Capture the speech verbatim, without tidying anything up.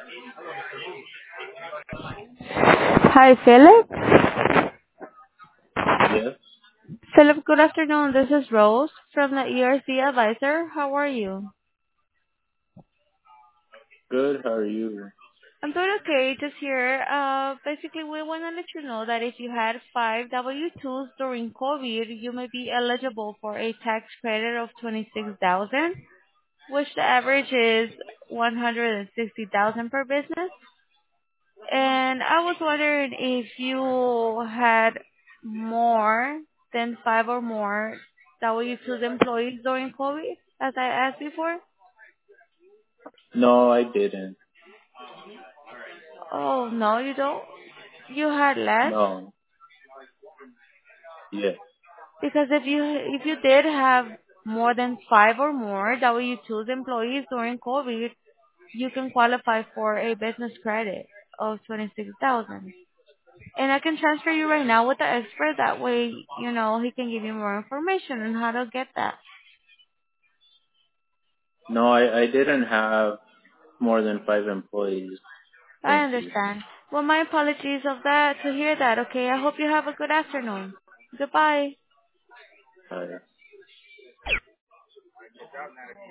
Hi, Philip. Yes. Philip, good afternoon. This is Rose from the E R C Advisor. How are you? Good. How are you? I'm doing okay. Just here. Uh, basically, we want to let you know that if you had five W twos during COVID, you may be eligible for a tax credit of twenty-six thousand, dollars, which the average is one hundred sixty thousand dollars per business. And I was wondering if you had more than five or more W two employees during COVID, as I asked before. No, I didn't. Oh, no, you don't? You had less? No. Yes. Because if you if you did have more than five or more W two employees during COVID, you can qualify for a business credit of twenty-six thousand. And I can transfer you right now with the expert. That way, you know, he can give you more information on how to get that. No, I, I didn't have more than five employees. I Thank you. understand. Well, my apologies of that to hear that. Okay, I hope you have a good afternoon. Goodbye. Bye.